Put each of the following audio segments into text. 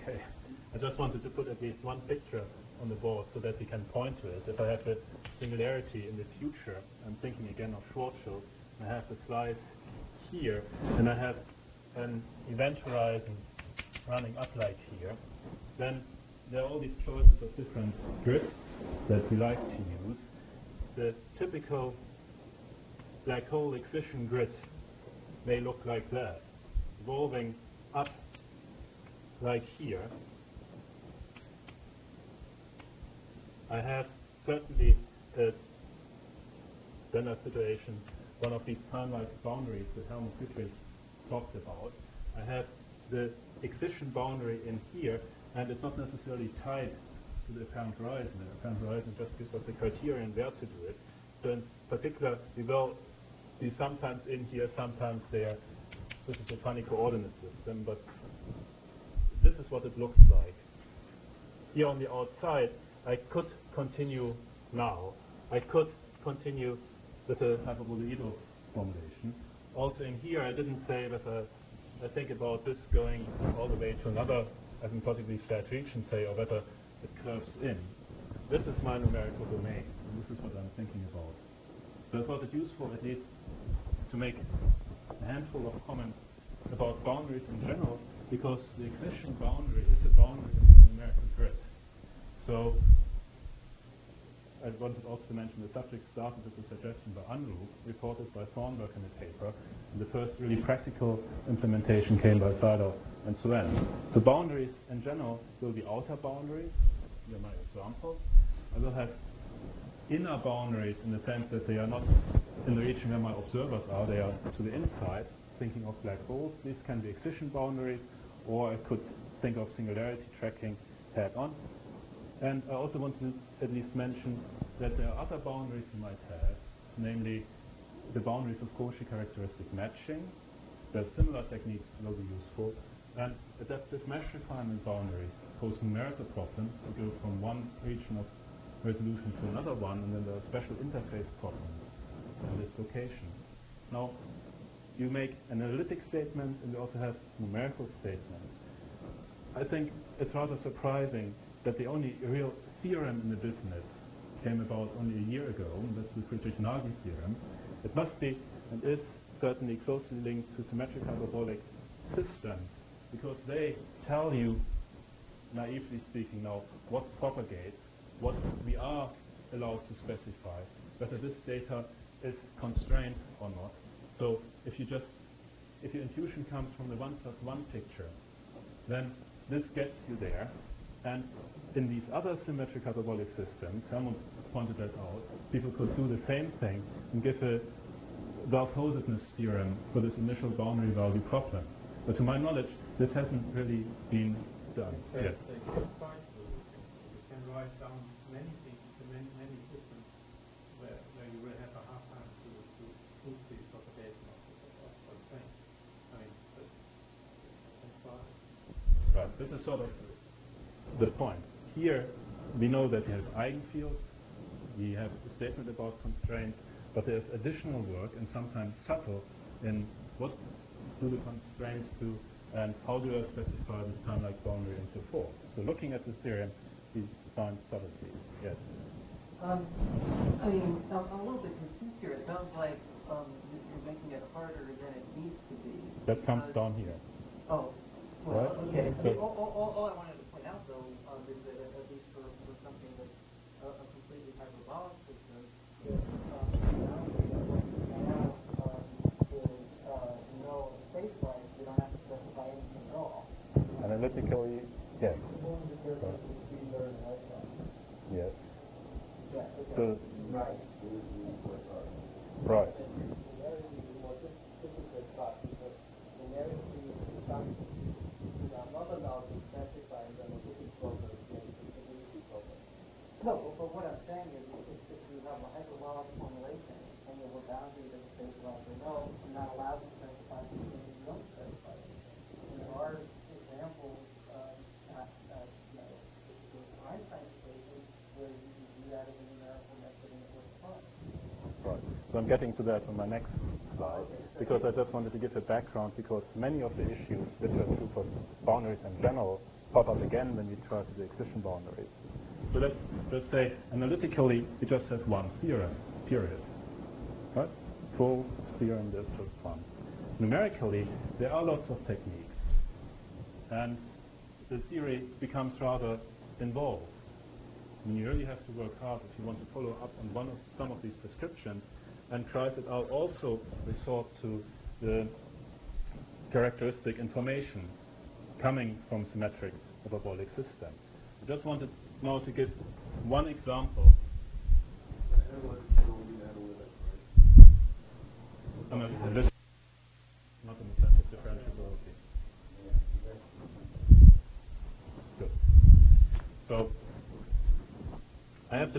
Okay. I just wanted to put at least one picture on the board so that we can point to it. If I have a singularity in the future, I'm thinking again of Schwarzschild, I have a slice here, and I have an event horizon running up like here, then there are all these choices of different grids that we like to use. The typical black hole excision grid may look like that, evolving up like here. I have certainly a standard situation, one of these time-like boundaries that Helmut Dittrich talked about. I have the excision boundary in here, and it's not necessarily tied to the apparent horizon. The apparent horizon just gives us the criterion where to do it. So in particular, we will be sometimes in here, sometimes there. This is a funny coordinate system, but this is what it looks like. Here on the outside, I could continue now. I could continue with a hyperboloidal formulation. Also in here, I didn't say that I think about this going all the way to another asymptotically flat region, say, or whether it curves in. This is my numerical domain, and this is what I'm thinking about. So I thought it useful at least to make a handful of comments about boundaries in general, because the excision boundary is a boundary of a numerical grid. So I wanted also to mention the subject started with a suggestion by Unruh, reported by Thornburg in a paper, and the first really practical implementation came by Seidel and Swen. So boundaries in general will be outer boundaries. Here are my examples. I will have inner boundaries in the sense that they are not in the region where my observers are, they are to the inside, thinking of black holes. These can be excision boundaries, or I could think of singularity tracking head-on. And I also want to at least mention that there are other boundaries you might have, namely the boundaries of Cauchy characteristic matching, where similar techniques will be useful, and adaptive mesh refinement boundaries pose numerical problems to go from one region of resolution to another one, and then there are special interface problems in this location. Now, you make an analytic statement, and you also have numerical statements. I think it's rather surprising that the only real theorem in the business came about only a year ago, and that's the Friedrich-Nagy theorem. It must be, and is certainly closely linked to symmetric hyperbolic systems, because they tell you, naively speaking now, what propagates, what we are allowed to specify, whether this data is constrained or not. So if your intuition comes from the 1+1 picture, then this gets you there. And in these other symmetric hyperbolic systems, Helmut pointed that out, people could do the same thing and give a well-posedness theorem for this initial boundary value problem. But to my knowledge, this hasn't really been done. Yes. You can write down many things to many systems where you will have a hard time to prove the propagation of constraints. I mean, that's far. Right. This is sort of the point. Here, we know that we have eigenfields, we have a statement about constraints, but there's additional work, and sometimes subtle, in what do the constraints do, and how do I specify this time-like boundary and so forth. So looking at the theorem, we find subtleties. Yes? I mean, I'm a little bit confused here. It sounds like you're making it harder than it needs to be. That comes down here. Oh, well, right? okay. So All I wanted to point out, though, is that at least for something that's a completely hyperbolic system, is no space length, you don't have to specify anything at all. Analytically, yes. Yes. Yeah, okay. So, right. Right. No, but what I'm saying is if you have a hyperbolic formulation and you have a boundary that says, well, no, I'm not allowed to specify something that you don't specify. And there are examples of Einstein equations where you can do that as a numerical method and it works fine. Right. So I'm getting to that on my next slide, because I just wanted to give a background, because many of the issues which are true for boundaries in general pop up again when we try to do excision boundaries. So let's just say analytically we just have one theorem, period. Right? Full theorem, there's just one. Numerically, there are lots of techniques, and the theory becomes rather involved. I mean, you really have to work hard if you want to follow up on some of these prescriptions and try it out. Also resort to the characteristic information coming from symmetric hyperbolic systems. I just wanted now to give one example. Analytics, not in the sense of differentiability. Good. So I have to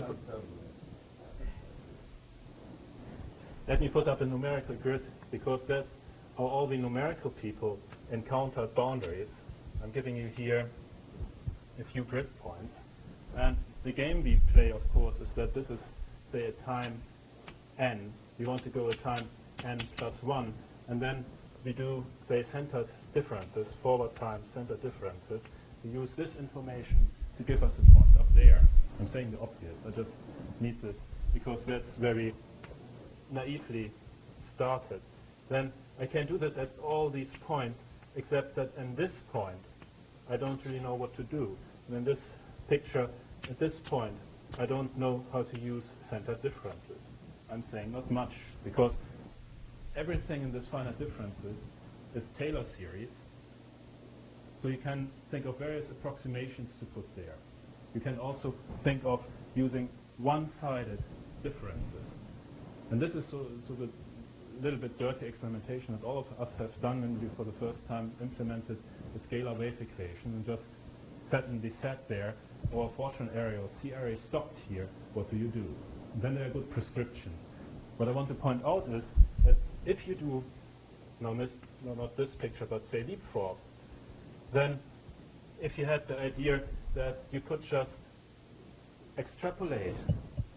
let me put up a numerical grid, because that's how all the numerical people encounter boundaries. I'm giving you here a few grid points. And the game we play, of course, is that this is, say, a time n. We want to go a time n plus 1. And then we do, say, centered differences, forward time centered differences. We use this information to give us a point up there. I'm saying the obvious. I just need this because that's very naively started. Then I can do that at all these points, except that in this point, I don't really know what to do. And in this picture, at this point, I don't know how to use centered differences. I'm saying not much, because everything in this finite differences is Taylor series. So you can think of various approximations to put there. You can also think of using one-sided differences. And this is sort of a little bit dirty experimentation that all of us have done when we for the first time implemented the scalar wave equation and just suddenly sat there, or a Fortune area or C area stopped here, what do you do? And then there are good prescriptions. What I want to point out is that if you do, not this picture, but say leapfrog, then if you had the idea that you could just extrapolate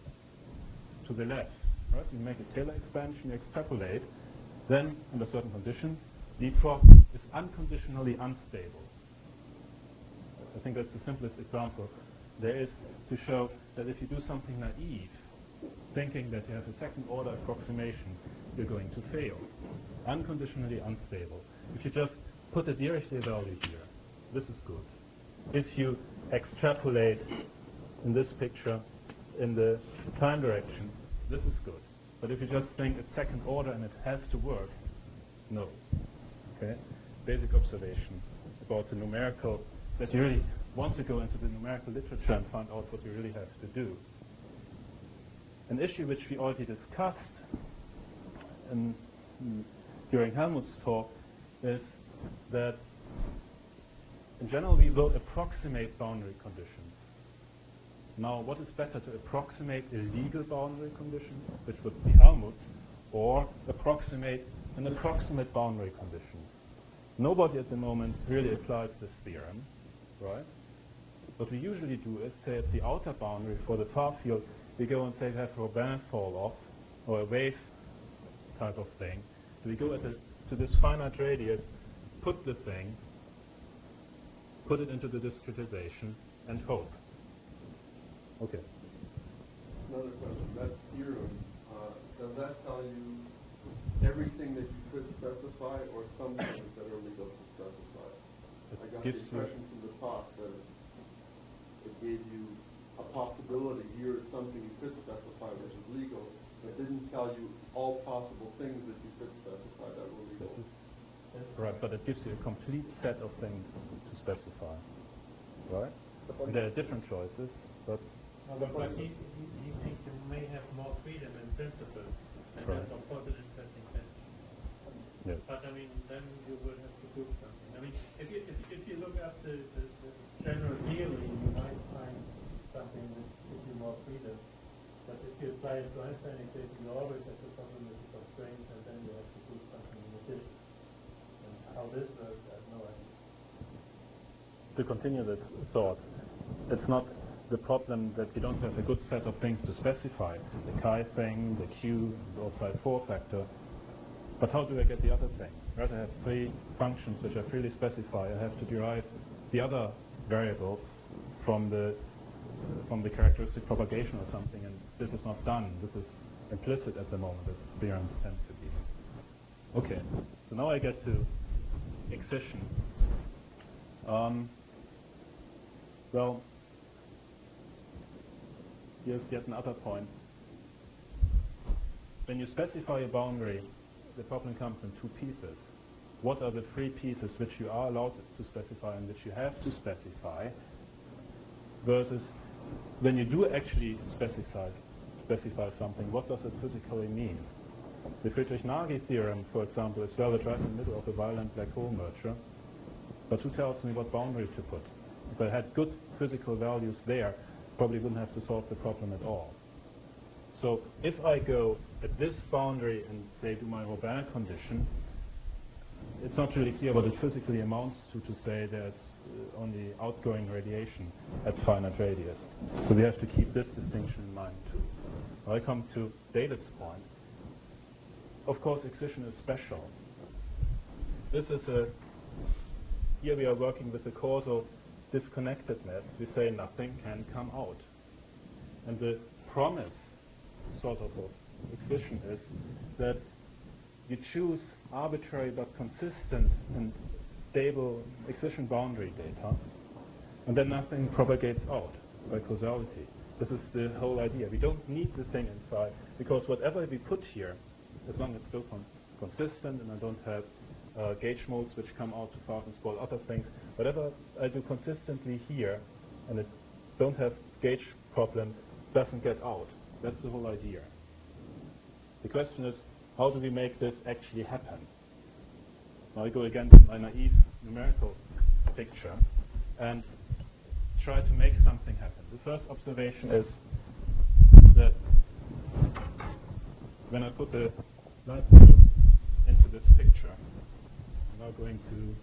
to the left, right? You make a Taylor expansion, you extrapolate, then under certain conditions, leapfrog is unconditionally unstable. I think that's the simplest example there is to show that if you do something naive, thinking that you have a second order approximation, you're going to fail. Unconditionally unstable. If you just put a Dirichlet value here, this is good. If you extrapolate in this picture in the time direction, this is good. But if you just think it's second order and it has to work, no. Okay? Basic observation about the numerical, that you really want to go into the numerical literature and find out what you really have to do. An issue which we already discussed during Helmut's talk is that in general we will approximate boundary conditions. Now, what is better, to approximate a legal boundary condition, which would be Helmut's, or approximate an approximate boundary condition? Nobody at the moment really applies this theorem, right? What we usually do is say at the outer boundary for the far field, we go and say we have Robin fall off, or a wave type of thing. So we go to this finite radius, put the thing, put it into the discretization, and hope. Okay. Another question. That theorem, does that tell you everything that you could specify, or some things that are legal to specify? I got the impression from the talk that it gave you a possibility. Here is something you could specify which is legal, but didn't tell you all possible things that you could specify that were legal. Right, but it gives you a complete set of things to specify. Right? There are different choices, but but he thinks you may have more freedom in principle, and that's of course an interesting question. yes. But I mean, then you will have to prove something. I mean, if you look up the general theory, you might find something that gives you more freedom. But if you apply it to Einstein equation, you always have the probability of constraints, and then you have to prove something in addition. And how this works, I have no idea. To continue that thought, it's not the problem that we don't have a good set of things to specify, the chi thing, the q, the outside 4 factor, but how do I get the other things? Right? I have three functions which I freely specify. I have to derive the other variables from the characteristic propagation or something, and this is not done. This is implicit at the moment, as theorems tend to be. Okay, so now I get to excision. Well, here's yet another point. When you specify a boundary, the problem comes in two pieces. What are the three pieces which you are allowed to specify and which you have to specify, versus when you do actually specify something, what does it physically mean? The Friedrich-Nagy theorem, for example, is valid right in the middle of a violent black hole merger, but who tells me what boundary to put? If I had good physical values there, probably wouldn't have to solve the problem at all. So if I go at this boundary and say do my Robin condition, it's not really clear what it physically amounts to say there's only outgoing radiation at finite radius. So we have to keep this distinction in mind too. Now I come to David's point. Of course, excision is special. This is here we are working with a causal disconnectedness. We say nothing can come out. And the promise sort of excision is that you choose arbitrary but consistent and stable excision boundary data, and then nothing propagates out by causality. This is the whole idea. We don't need the thing inside, because whatever we put here, as long as it's still consistent and I don't have gauge modes which come out too far and spoil other things, whatever I do consistently here, and it don't have gauge problems, doesn't get out. That's the whole idea. The question is, how do we make this actually happen? Now I go again to my naive numerical picture and try to make something happen. The first observation is that when I put the light bulb into this picture, I'm now going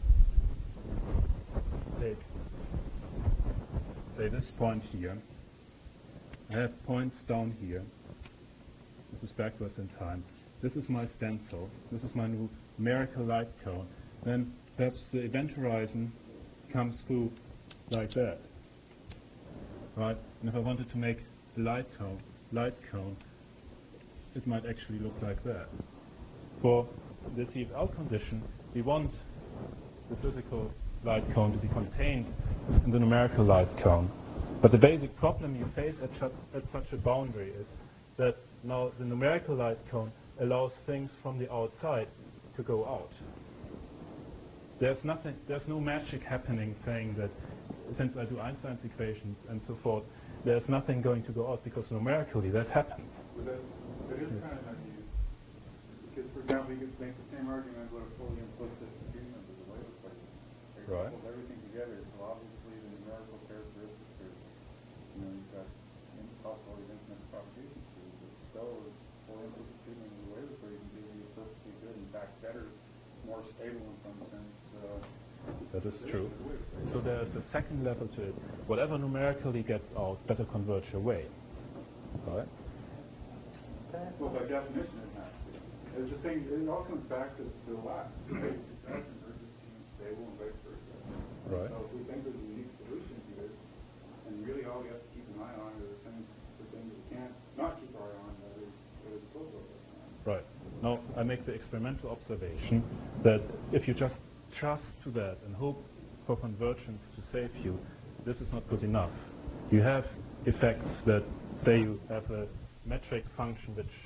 to take, say, this point here. I have points down here. This is backwards in time. This is my stencil. This is my numerical light cone. Then perhaps the event horizon comes through like that. Right? And if I wanted to make a light cone, it might actually look like that. For the TFL condition, we want the physical light cone to be contained in the numerical light cone. But the basic problem you face at such a boundary is that now the numerical light cone allows things from the outside to go out. There's no magic happening saying that since I do Einstein's equations and so forth, there's nothing going to go out, because numerically that happens. But that is kind of naive. Because, for example, you could make the same argument about a fully implicit distribution of the wave equation. Right. Put everything together, so obviously the numerical characteristics are, you've got possibility of infinite propagation. But still, fully implicit treatment of the wave equation gives you perfectly good, in fact, better, more stable in some sense. That is true. So there's a second level to it. Whatever numerically gets out, better converge away. Right? Well, by definition, it has to. It's the thing. It all comes back to the last. Right? It's not convergence being stable and vice versa. Right. So if we think there's a unique solution here, and really all we have to keep an eye on are the things we can't not keep our eye on, that is close over time. Right. Now I make the experimental observation that if you just trust to that and hope for convergence to save you, this is not good enough. You have effects that say you have a metric function which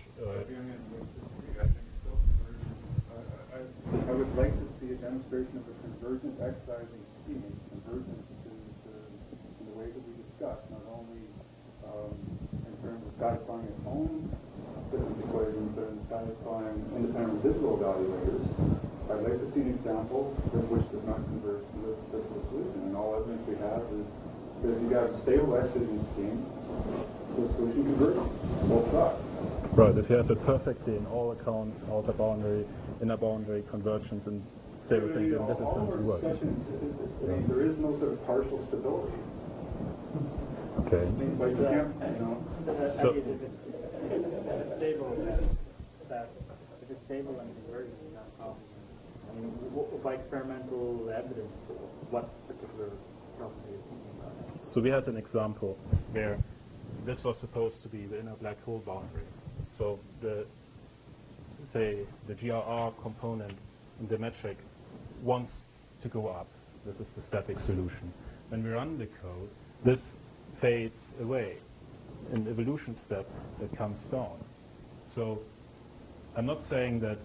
I would like to see a demonstration of a convergent excising scheme, convergence in the way that we discussed, not only in terms of satisfying its own different equations, but in satisfying independent residual evaluators. I'd like to see an example which does not converge to the physical solution, and all evidence we have is that if you have a stable excision scheme, the solution converges on both sides. Right, if you have it perfectly in all accounts, outer boundary, inner boundary, convergence, and stable things, then this is going to work. There is no sort of partial stability. Okay. Like you can't, So, if it's stable, if it's stable and convergent, it's not a problem. I mean, by experimental evidence, what particular property is So we had an example where this was supposed to be the inner black hole boundary. So the GRR component in the metric wants to go up. This is the static solution. When we run the code, this fades away. In the evolution step, it comes down. So I'm not saying that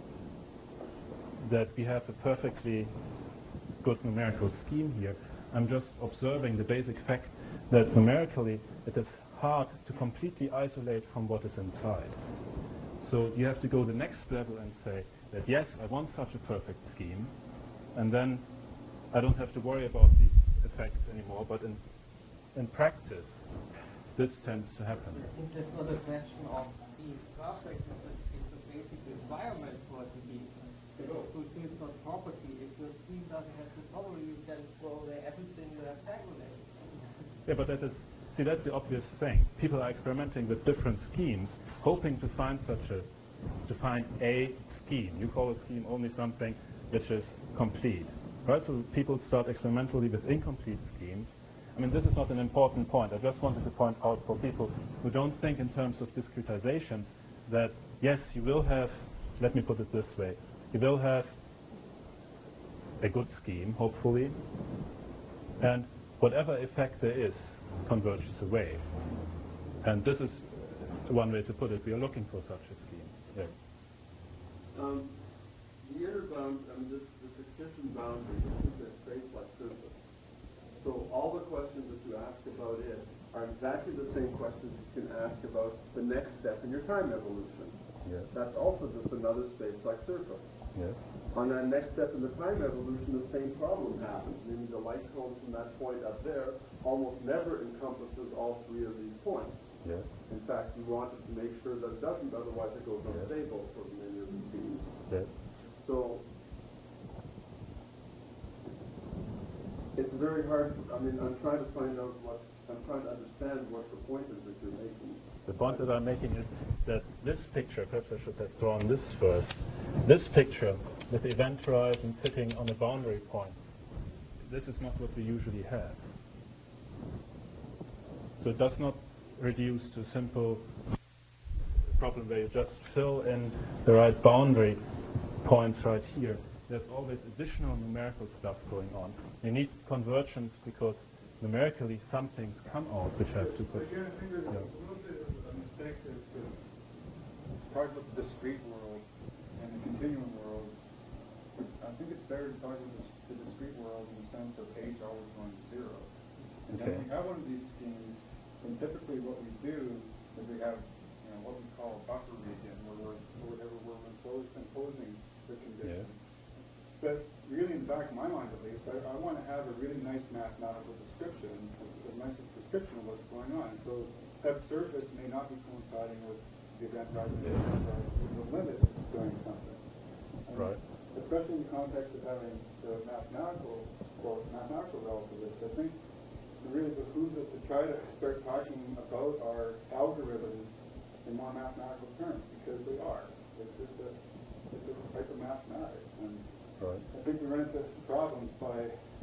we have a perfectly good numerical scheme here. I'm just observing the basic fact that numerically it is hard to completely isolate from what is inside. So you have to go the next level and say that yes, I want such a perfect scheme, and then I don't have to worry about these effects anymore, but in practice this tends to happen. I think that's not a question of being perfect, it's a basic requirement for it to be. It's not property. If your scheme doesn't have the property, you can throw away everything you have calculated. Yeah, but that's the obvious thing. People are experimenting with different schemes, hoping to find a scheme. You call a scheme only something which is complete. Right? So people start experimentally with incomplete schemes. I mean, this is not an important point. I just wanted to point out for people who don't think in terms of discretization that, yes, you will have, let me put it this way, you will have a good scheme, hopefully, and whatever effect there is converges away. And this is one way to put it. We are looking for such a scheme. Yes. The inner bound, this excision boundary, this is a space-like surface. So all the questions that you ask about it are exactly the same questions you can ask about the next step in your time evolution. Yes. That's also just another space-like surface. Yes. On that next step in the time evolution, the same problem happens. Meaning the light cone from that point up there almost never encompasses all three of these points. Yes. In fact, you want to make sure that it doesn't, otherwise it goes unstable for many of these schemes. Yes. So it's very hard. I'm trying to find out I'm trying to understand what the point is that you're making. The point that I'm making is that this picture, perhaps I should have drawn this first, this picture with the event horizon sitting on a boundary point, this is not what we usually have. So it does not reduce to a simple problem where you just fill in the right boundary points right here. There's always additional numerical stuff going on. You need convergence because numerically some things come out which have to put. Again, I think there's a little bit of a mistake to talk about the discrete world and the continuum world. I think it's better to talk about the discrete world in the sense of h always going to 0. And Okay. when we have one of these schemes, then typically what we do is we have what we call a buffer region where we're imposing the condition. Yeah. But really, in the back of my mind at least, I want to have a really nice mathematical description, a nice description of what's going on. So that surface may not be coinciding with the event horizon, the limit is doing something. And Right. especially in the context of having the mathematical relativists, I think it really behooves us to try to start talking about our algorithms in more mathematical terms, because they are. It's a type of mathematics. And Right. I think we run into problems by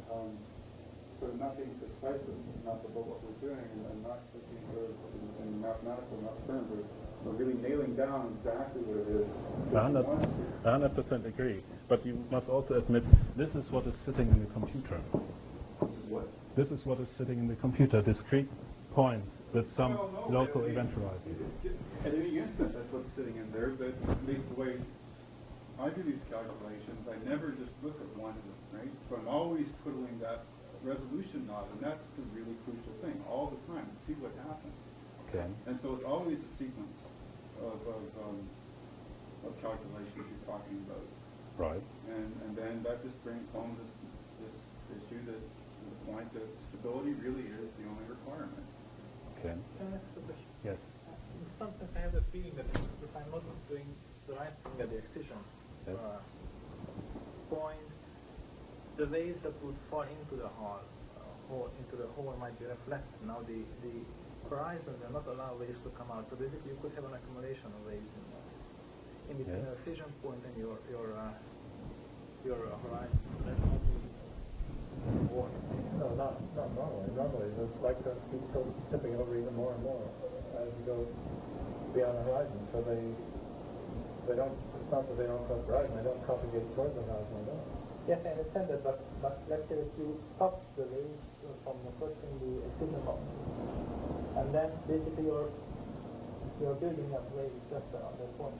sort of not being precise enough about what we're doing and not being sort of in mathematical terms or really nailing down exactly what it is. I 100% agree. But you must also admit this is what is sitting in the computer. What? This is what is sitting in the computer, discrete points with some No, local I mean, event horizon. At any instant, that's what's sitting in there, but at least the way I do these calculations, I never just look at one of them, right? So I'm always twiddling that resolution knob, and that's the really crucial thing, all the time, to see what happens. Okay. And so it's always a sequence of calculations you're talking about. Right. And then that just brings home this issue that the point that stability really is the only requirement. Okay. Can I ask a question? Yes. In some sense, I have the feeling that if I'm not doing the right thing at the excision Yes. point, the rays that would fall into the hole might be reflected. Now the horizon will not allow rays to come out. So basically, you could have an accumulation of rays in between Yeah. the excision point and your horizon. So that's not war. No, not normally. Normally, the spike currents keep tipping over even more and more as you go beyond the horizon. So they don't. It's not that they don't cross the horizon. They don't propagate towards the horizon at all. Yes, I understand that, but let's say if you stop the rays from approaching the excision point, and then basically you're building up rays just around that point.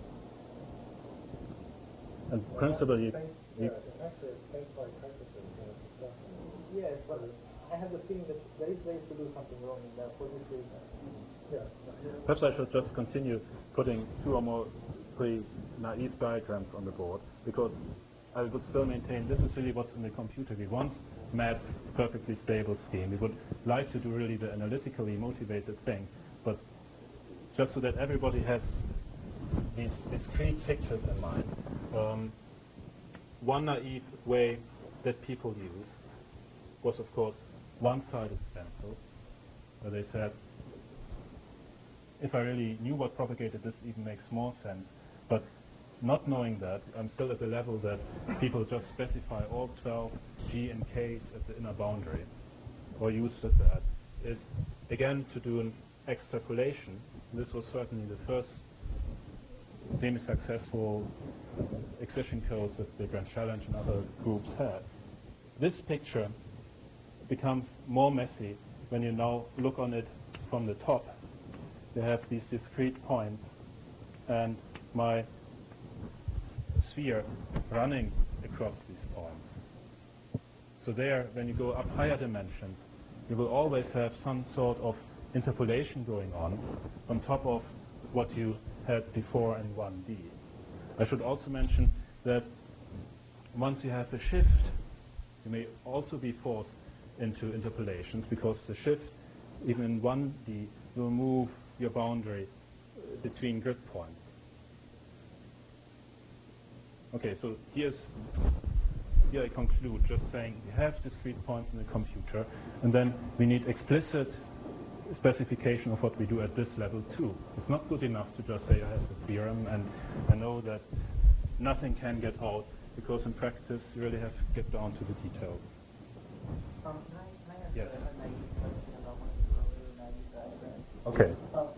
And principally, Actually, it's space-like practices. Yes, but I have the feeling that there is ways to do something wrong in that for this reason. Yeah. perhaps I should just continue putting 2 or more 3 naive diagrams on the board, because I would still maintain this is really what's in the computer. We want math, perfectly stable scheme. We would like to do really the analytically motivated thing, but just so that everybody has these discrete pictures in mind. One naive way that people use was, of course, one-sided stencils, where they said, if I really knew what propagated, this even makes more sense. But not knowing that, I'm still at the level that people just specify all 12 G and Ks at the inner boundary, or use just that, is again to do an extrapolation. This was certainly the first semi-successful excision codes that the Grand Challenge and other groups had. This picture becomes more messy when you now look on it from the top. You have these discrete points and my sphere running across these points. So there, when you go up higher dimensions, you will always have some sort of interpolation going on top of what you had before in 1D. I should also mention that once you have the shift, you may also be forced into interpolations, because the shift, even in 1D, will move your boundary between grid points. Okay, so here I conclude just saying we have discrete points in the computer, and then we need explicit specification of what we do at this level too. It's not good enough to just say I have the theorem and I know that nothing can get out, because in practice you really have to get down to the details. Can I ask Yes. a naive question about one of the earlier naive diagrams? Okay.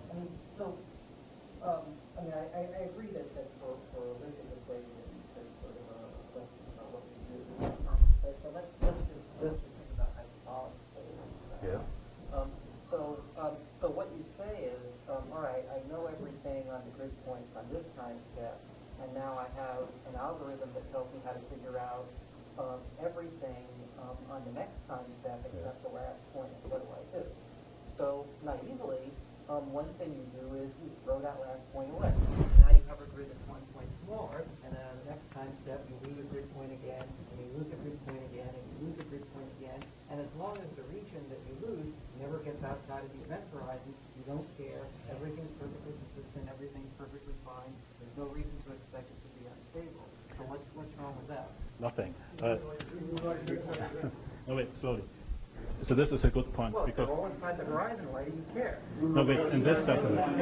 I agree that for Olympic equation, there's sort of a question about what we do. So let's just think about hyperbolic space. Yeah. So what you say is, all right, I know everything on the grid points on this time step, and now I have an algorithm that tells me how to figure out everything on the next time step except the last point. What do I do? So naively, one thing you do is you throw that last point away. Now you have a grid that's 1 point smaller, and then on the next time step you lose a grid point again, and you lose a grid point again, and you lose a grid point again, and as long as the region that you lose never gets outside of the event horizon, you don't care. Everything's perfectly consistent, everything's perfectly fine. There's no reason to expect it to be unstable. So what's wrong with that? Nothing. No, wait, slowly. So this is a good point, Well, because if they're all inside the horizon, why do you care? no, wait, in this definition.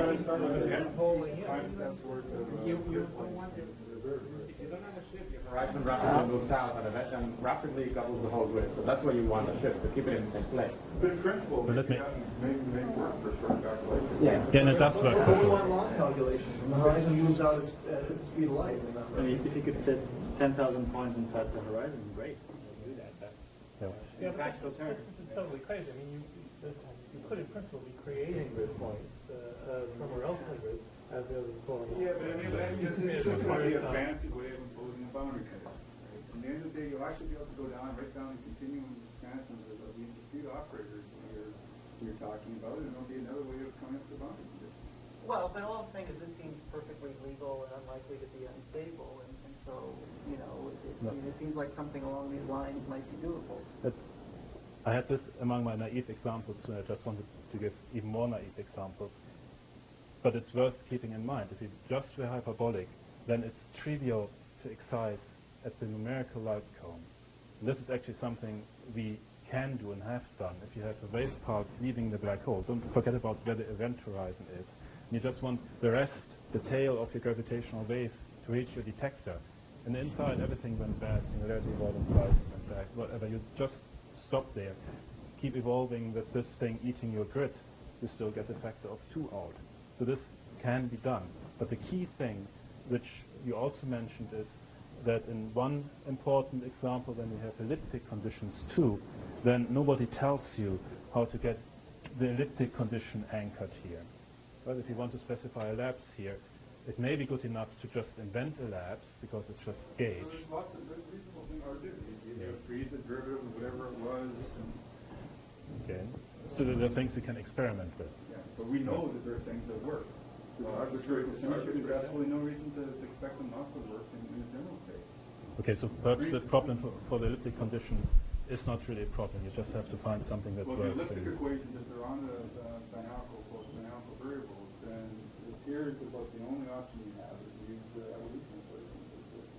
If you don't have a shift, your horizon rapidly moves out and rapidly doubles the whole grid. So that's why you want a shift, to keep it in the same place. But in principle, But let me- may work for short calculations. Yeah. Yeah, and it does work. But we want long calculations, and the horizon moves out at the speed of light. I mean, if you could fit 10,000 points inside the horizon, great. You do that. Yeah. Yeah, but practical terms. It's totally crazy. I mean, you could in principle be creating grid points somewhere else in the grid as the other form. Yeah, but I mean, that just might be a fancy way of imposing a boundary condition. Right? At the end of the day, you'll actually be able to go down, right down the continuum expansions of the discrete operators you're talking about, and there'll be another way of coming up with the boundary condition. Well, but all I'm saying is this seems perfectly legal and unlikely to be unstable, and so, you know, it seems like something along these lines might be doable. I had this among my naive examples, and I just wanted to give even more naive examples. But it's worth keeping in mind, if you just were hyperbolic, then it's trivial to excite at the numerical light cone. And this is actually something we can do and have done. If you have a wave path leaving the black hole, don't forget about where the event horizon is. You just want the rest, the tail of your gravitational wave, to reach your detector. And inside, everything went bad, singularity avoidance, went back, whatever. You just stop there, keep evolving with this thing eating your grid, you still get a factor of 2 out. So this can be done. But the key thing, which you also mentioned, is that in one important example, when you have elliptic conditions too, then nobody tells you how to get the elliptic condition anchored here. Well, if you want to specify a lapse here, it may be good enough to just invent a lapse because it's just gauge. So there's lots of reasonable things hard to do. You freeze the derivative of whatever it was. Okay. So there are things you can experiment with. Yeah. But we know that there are things that work. Arbitrary symmetry, there's absolutely no reason to expect them not to work in a general case. Okay, so perhaps the problem for the elliptic condition is not really a problem. You just have to find something that well, works. Well, the elliptic equations, if they're on the dynamical variables, then it appears that about the only option you have is to use the evolution equations.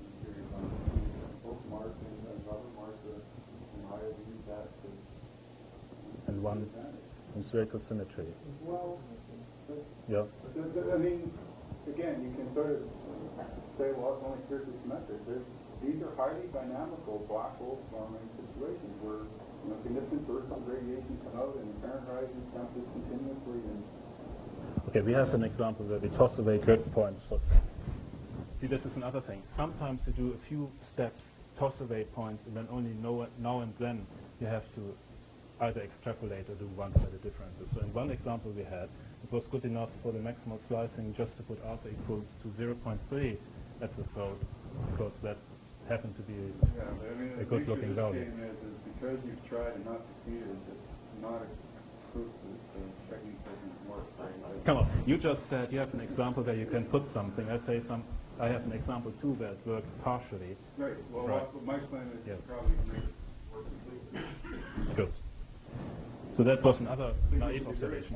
Both Mark and Robert Mark and I have used that to and one in spherical symmetry. Well, yeah. I mean, again, you can sort of say, well, it's only spherically symmetric. These are highly dynamical black hole forming situations where significant bursts of radiation come out and the parent horizon jumps continuously. And okay, we have an example where we toss away grid points for. See, this is another thing. Sometimes you do a few steps, toss away points, and then only now and then you have to either extrapolate or do one-sided differences. So in one example we had, it was good enough for the maximal slicing just to put alpha equals to 0.3 at the throat, because that happened to be a good-looking value. Is because you've tried and not succeeded, it's not a proof that the technique doesn't work. Right? Come on, you just said you have an example where you can put something. I have an example too where it works partially. Right. Well, right. My plan is probably to make it work completely. Good. So that was another naive observation.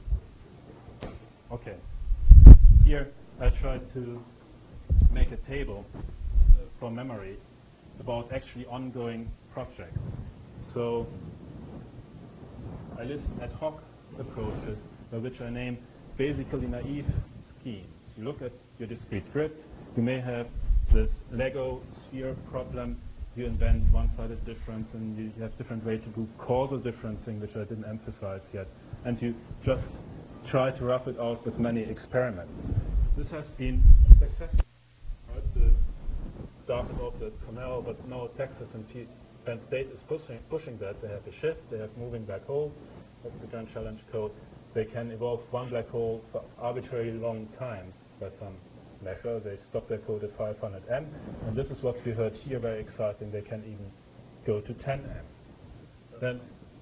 Okay. Here I tried to make a table from memory about actually ongoing projects. So I list ad hoc approaches by which I name basically naive schemes. You look at your discrete grid, you may have this Lego sphere problem, you invent one-sided difference, and you have different ways to do causal differencing, which I didn't emphasize yet, and you just try to rough it out with many experiments. This has been successful. Right? Started off at Cornell, but now Texas and Penn State is pushing that. They have a shift, they have moving black holes, that's the Grand Challenge code. They can evolve one black hole for arbitrarily long time by some measure. They stop their code at 500 M, and this is what we heard here, very exciting. They can even go to 10 M. Then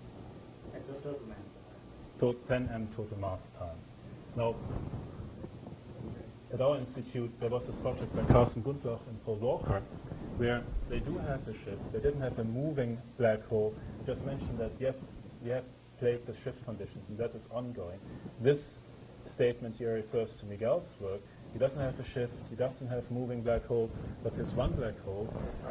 to 10 M total mass time. Now, at our institute, there was a project by Carsten Gundlach and Paul Walker, where they do have a shift. They didn't have a moving black hole. Just mentioned that, yes, we have placed the shift conditions, and that is ongoing. This statement here refers to Miguel's work. He doesn't have a shift, he doesn't have moving black hole, but his one black hole.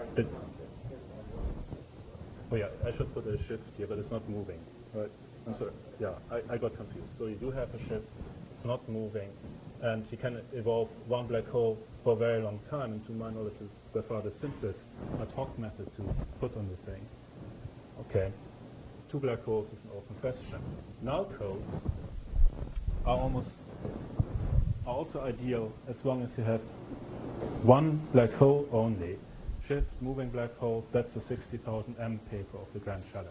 Oh yeah, I should put a shift here, but it's not moving. Right? I'm sorry. Yeah, I got confused. So you do have a shift, it's not moving, and you can evolve one black hole for a very long time, and to my knowledge is by far the simplest ad hoc method to put on the thing. Okay. Two black holes is an open question. Null codes are also ideal as long as you have one black hole only. Shift, moving black hole, that's the 60,000 M paper of the Grand Challenge.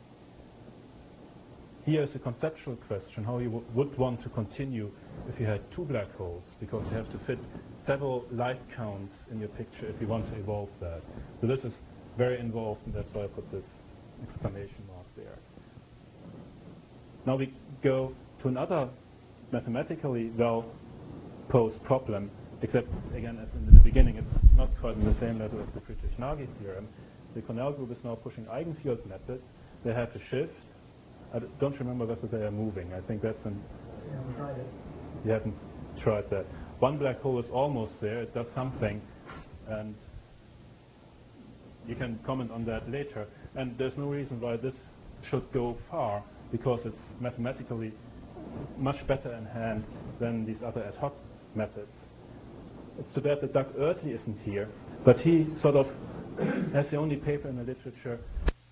Here is a conceptual question, how you would want to continue if you had two black holes, because you have to fit several light counts in your picture if you want to evolve that. So this is very involved, and that's why I put this exclamation mark there. Now we go to another mathematically well-posed problem, except, again, as in the beginning, it's not quite on the same level as the Friedrich-Nagy theorem. The Cornell group is now pushing eigenfield methods. They have a shift. I don't remember whether they are moving. I think that's an... You haven't tried that. One black hole is almost there. It does something. And you can comment on that later. And there's no reason why this should go far, because it's mathematically much better in hand than these other ad hoc methods. It's too bad that Doug Eardley isn't here, but he sort of has the only paper in the literature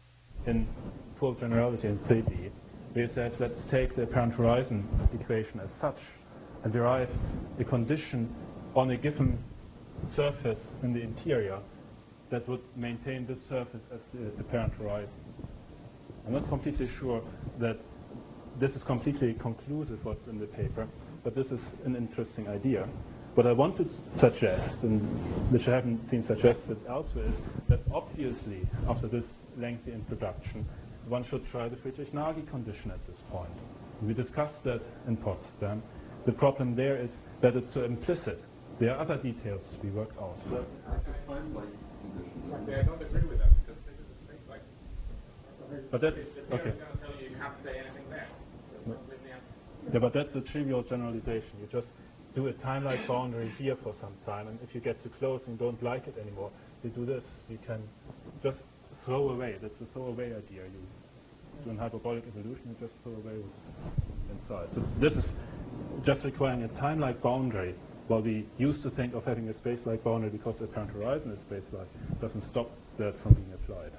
in full generality in 3D, where it says let's take the apparent horizon equation as such and derive a condition on a given surface in the interior that would maintain this surface as the apparent horizon. I'm not completely sure that this is completely conclusive what's in the paper, but this is an interesting idea. What I want to suggest, and which I haven't seen suggested elsewhere, is that obviously, after this lengthy introduction, one should try the Friedrich-Nagy condition at this point. We discussed that in Potsdam. The problem there is that it's so implicit. There are other details to be worked out. That's a time-like condition. Yeah, I don't agree with that because this is a space-like. But that's The okay. theory is going to tell you you can't say anything there. Yeah, but that's a trivial generalization. You just do a time-like boundary here for some time, and if you get too close and don't like it anymore, you do this. You can just throw away. That's the throw-away idea. You do in hyperbolic evolution, you just throw away what's inside. So this is just requiring a time-like boundary, while we used to think of having a space-like boundary because the apparent horizon is space-like. Doesn't stop that from being applied.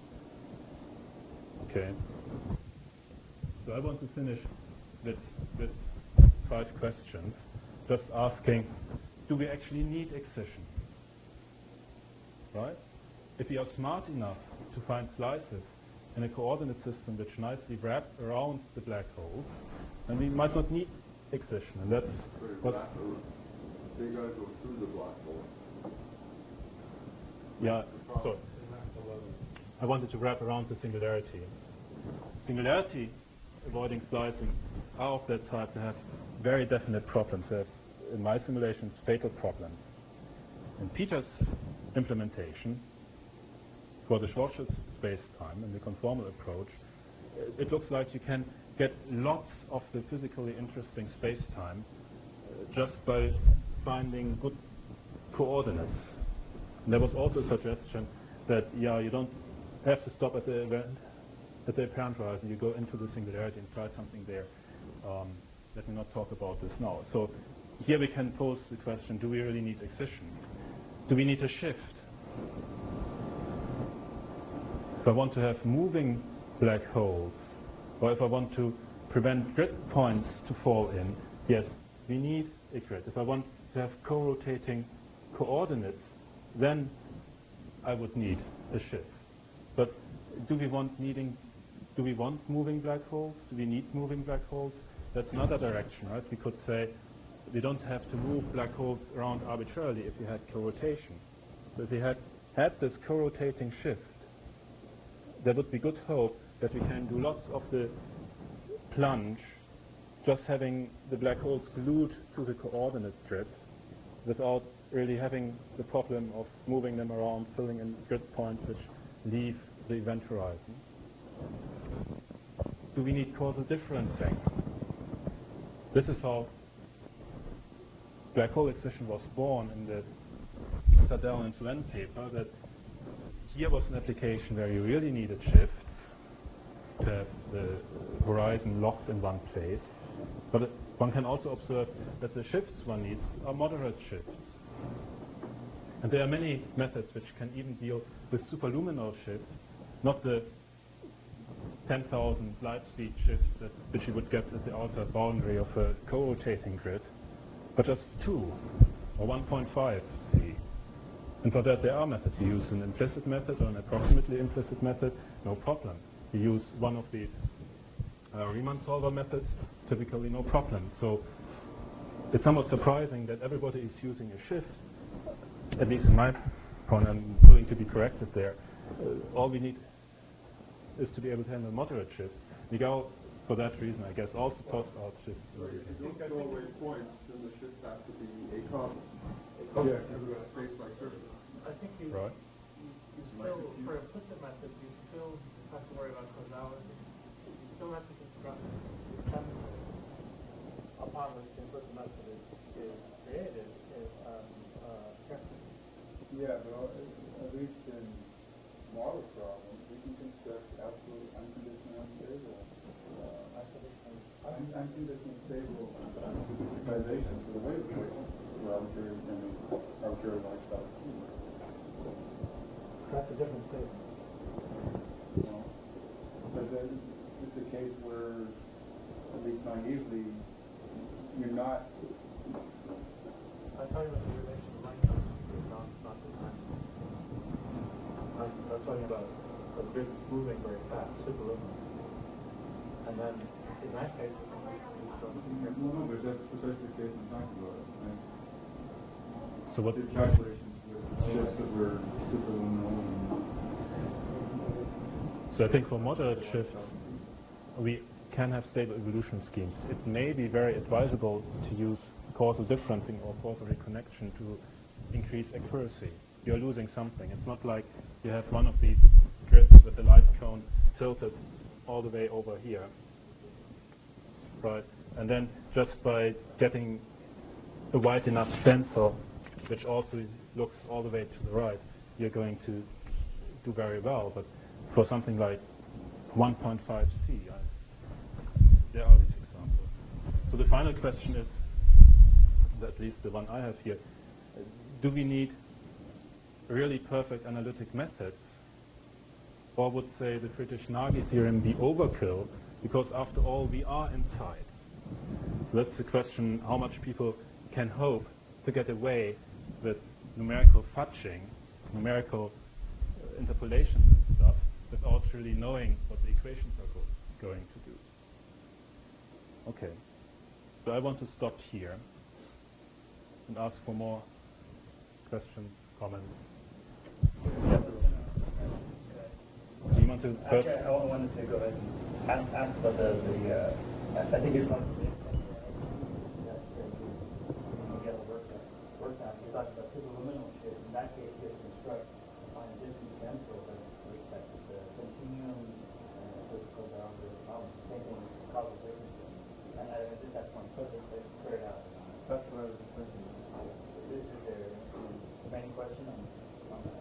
Okay. So I want to finish with 5 questions, just asking, do we actually need excision? Right? If we are smart enough to find slices in a coordinate system which nicely wrap around the black holes, then we might not need excision. And that's what... They got to go through the black hole. Yeah, so I wanted to wrap around the singularity. Singularity avoiding slicing are of that type to have very definite problems. They have, in my simulations, fatal problems. In Peter's implementation, for the Schwarzschild space-time and the conformal approach, it looks like you can get lots of the physically interesting space-time just by finding good coordinates. And there was also a suggestion that, yeah, you don't have to stop at the event, at the apparent horizon. You go into the singularity and try something there. Let me not talk about this now. So here we can pose the question, do we really need excision? Do we need a shift? If I want to have moving black holes, or if I want to prevent grid points to fall in, yes, we need a grid. If I want to have co-rotating coordinates, then I would need a shift. But do we want moving black holes? Do we need moving black holes? That's another direction, right? We could say we don't have to move black holes around arbitrarily if we had co-rotation. So if we had this co-rotating shift, there would be good hope that we can do lots of the plunge just having the black holes glued to the coordinate grid without really having the problem of moving them around, filling in grid points which leave the event horizon. Do we need causal differencing? This is how black hole excision was born in the Sadell and Suen paper, that here was an application where you really needed shifts to have the horizon locked in one place. But one can also observe that the shifts one needs are moderate shifts. And there are many methods which can even deal with superluminal shifts, not the 10,000 light speed shifts which you would get at the outer boundary of a co-rotating grid, but just 2 or 1.5 C. And for that there are methods. You use an implicit method or an approximately implicit method, no problem. You use one of the Riemann solver methods, typically no problem. So it's somewhat surprising that everybody is using a shift, at least in my point. I'm willing to be corrected there. All we need is to be able to handle moderate shifts. Miguel, for that reason, I guess, also tossed out shifts. If you don't throw away points, then the shift has to be a common. Yeah. Space-like surface. I think you Right. still, for implicit methods, you still have to worry about causality. You still have to construct chemistry upon which the implicit method is created. Yeah, well, at least in model problems, we can construct absolute unconditional unstable. Unconditional stable discretization for the wave equation for arbitrary large size. That's a different statement. Well, then it's a case where, at least naively, you're not. I thought it was in relation to line numbers, not the time. I'm talking about a grid moving very fast, super luminous. And then in that case, No, but that's precisely the case I'm talking about. Right? So what? The calculations with shifts that were superluminal. So I think for moderate shifts, we can have stable evolution schemes. It may be very advisable to use causal differencing or causal reconnection to increase accuracy. You're losing something. It's not like you have one of these grids with the light cone tilted all the way over here, right? And then just by getting a wide enough stencil, which also looks all the way to the right, you're going to do very well. But for something like 1.5C, there are these examples. So the final question is, at least the one I have here, do we need really perfect analytic methods, or would, say, the Friedrich-Nagy theorem be overkill, because after all we are inside? So that's the question, how much people can hope to get away with numerical fudging, numerical interpolations and stuff, without really knowing what the equations are going to do. Okay, so I want to stop here and ask for more questions, comments. Yeah. So you want to first? Actually, I wanted to go ahead and ask about I think it's not you talked about superluminal shift. In that case, you construct on a distant stencil that respects the continuum physical boundary of the problem. Same thing with causal differencing. And I think that's one perfect to clear it out. That's what I was thinking. Is there any question on that?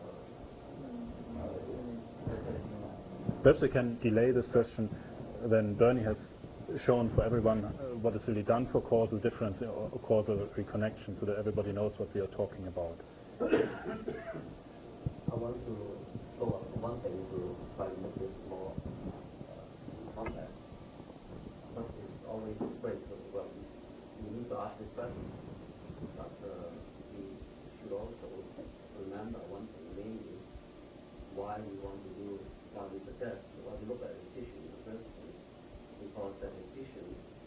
Perhaps I can delay this question. Then Bernie has shown for everyone what is really done for causal difference or causal reconnection, so that everybody knows what we are talking about. I want to show up one thing to try to make this more complex. But it's always great because, well, we need to ask this question, but we should also remember one thing, namely why we want to do, why we suggest, why we look at excision in the first place, because that excision,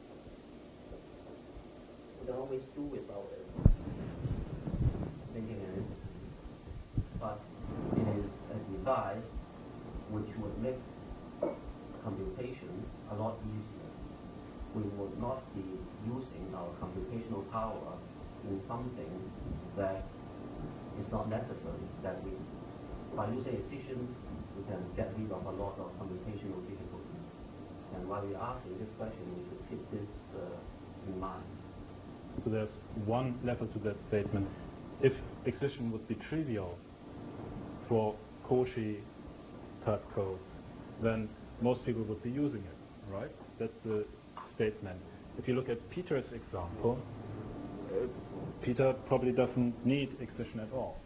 we can always do without it, thinking it, but it is a device which would make computation a lot easier. We would not be using our computational power in something that is not necessary, that we, by using excision, we can get rid of a lot of computational difficulties. And while we're asking this question, we should keep this in mind. So there's one level to that statement. If excision would be trivial for Cauchy type codes, then most people would be using it, right? That's the statement. If you look at Peter's example, Peter probably doesn't need excision at all.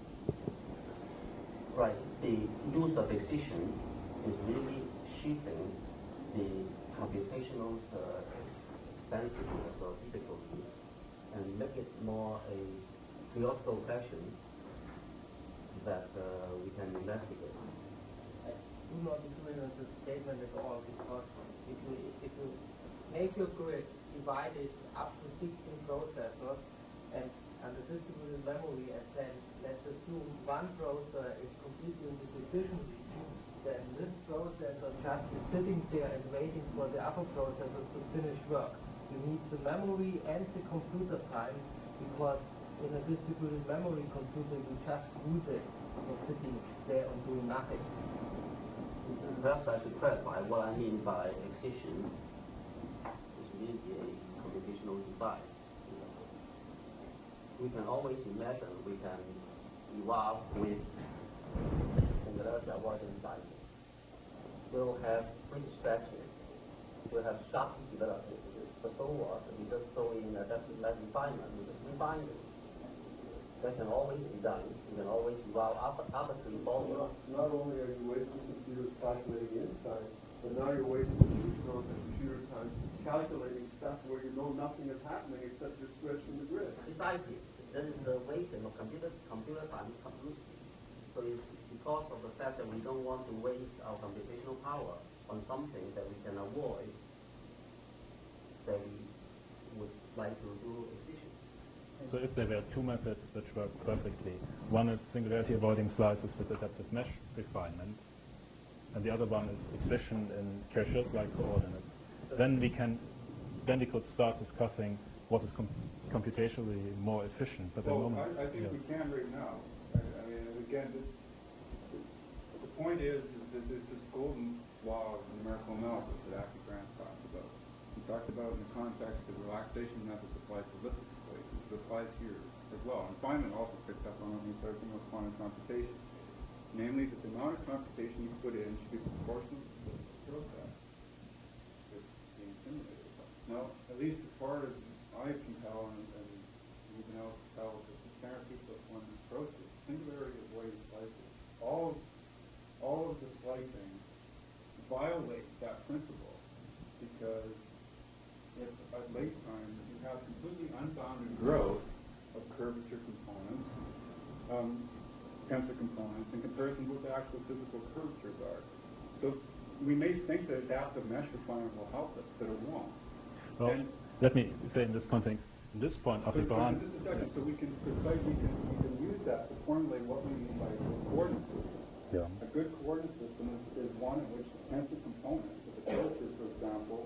Right. The use of excision is really shifting the computational expensiveness or difficulty and make it more a theoretical question that we can investigate. I do not agree with this statement at all, because if you make your grid divided up to 16 processors and under distributed memory, and then let's assume one processor is completely in the decision region, then this processor just is sitting there and waiting for the other processors to finish work. You need the memory and the computer time, because in a distributed memory computer you just lose it for sitting there and doing nothing. Perhaps I should clarify what I mean by excision is really a computational device. We can always imagine we can evolve with singularity avoidance devices. We'll have pretty stretches. We'll have sharply developed it. But so what? We just throw in adaptive less refinement. We just refine it. That can always be done. We can always evolve arbitrary formulas. Not only are you wasting computers calculating inside, but now you're wasting a huge amount of computer time calculating stuff where you know nothing is happening except you're stretching the grid. Precisely. That is the wasting of computer time completely. So it's because of the fact that we don't want to waste our computational power on something that we can avoid, that we would like to do efficiently. So if there were two methods which work perfectly, one is singularity avoiding slices with adaptive mesh refinement, and the other one is efficient in Kershus-like coordinates, then we could start discussing what is computationally more efficient. But well, I think we can right now. I mean, again, the point is that there's this golden law of numerical analysis that Aki Grant talked about. He talked about in the context of relaxation methods applied to elliptic equations. It applies here as well. And Feynman also picked up on what we started talking about quantum computation. Namely, that the amount of computation you put in should be proportional to the process that's being simulated. Now, at least as far as I can tell, and even else can tell, that the standard P+1 approach is singularity avoiding slices. All of the slicing violates that principle, because if at late time you have completely unbounded growth of curvature components, tensor components, in comparison to what the actual physical curvatures are. So we may think that adaptive mesh refinement will help us, but it won't. Well, let me say in this context, in this point, Just a second, so we can use that to formulate what we mean by a good coordinate system. Yeah. A good coordinate system is one in which the tensor components of the curvature, for example,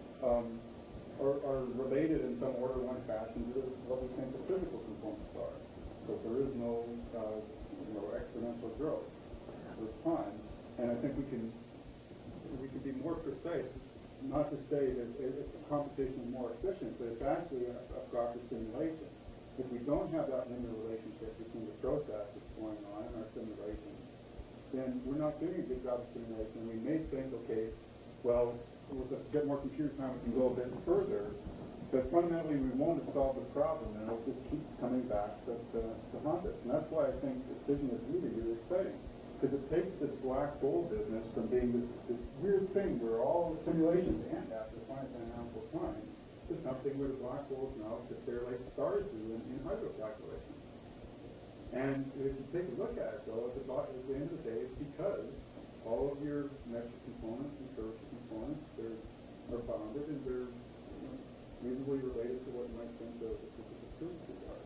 are related in some order one fashion to what we think the physical components are. So there is no exponential growth with time, and I think we can be more precise. Not to say that the computation is more efficient, but it's actually a proper simulation. If we don't have that linear relationship between the process that's going on and our simulation, then we're not doing a good job of simulation. We may think, okay, well, with a bit more computer time, we can go a bit further, but fundamentally we won't have solved the problem, and it'll just keep coming back to haunt us. And that's why I think the fission is really, really exciting. Because it takes this black hole business from being this weird thing where all the simulations end after finite dynamical time to something where the black holes now sit there like stars do in hydro calculations. And if you take a look at it, though, at the end of the day, it's because all of your metric components and curvature components are bounded and they're reasonably related to what you might think the physical curvatures are.